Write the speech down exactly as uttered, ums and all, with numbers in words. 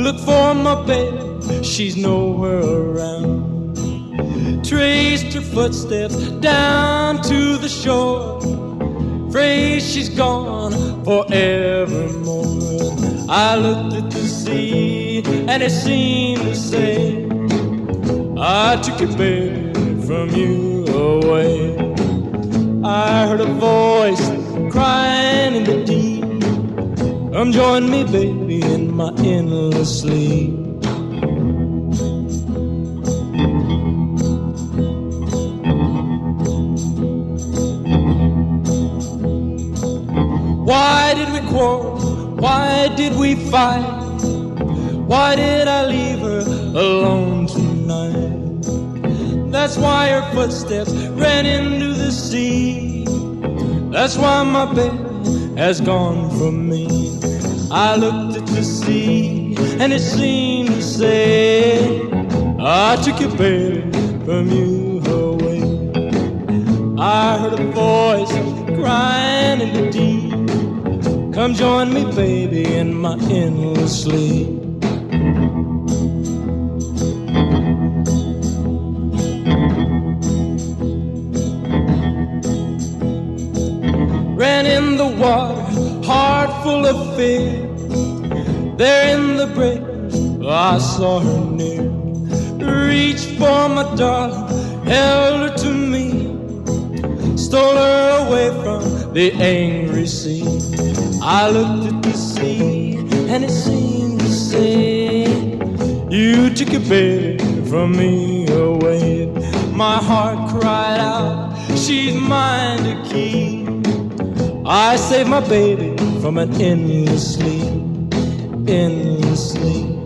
look for my baby, she's nowhere around. Traced her footsteps down to the shore, afraid she's gone forevermore. I looked at the sea and it seemed to say, I took your baby from you away. I heard a voice crying in the deep, come join me, baby, in my endless sleep. Why did we quarrel? Why did we fight? Why did I leave her alone tonight? That's why her footsteps ran into the sea. That's why my baby has gone from me. I looked at the sea and it seemed to say, I took your baby from you away. I heard a voice crying in the deep, come join me, baby, in my endless sleep. Ran in the water, heart full of fear. There in the breakers, I saw her near. Reached for my darling, held her to me, stole her away from the angry sea. I looked at the sea and it seemed to say, you took your baby from me away. My heart cried out, she's mine to keep. I saved my baby from an endless sleep, endless sleep.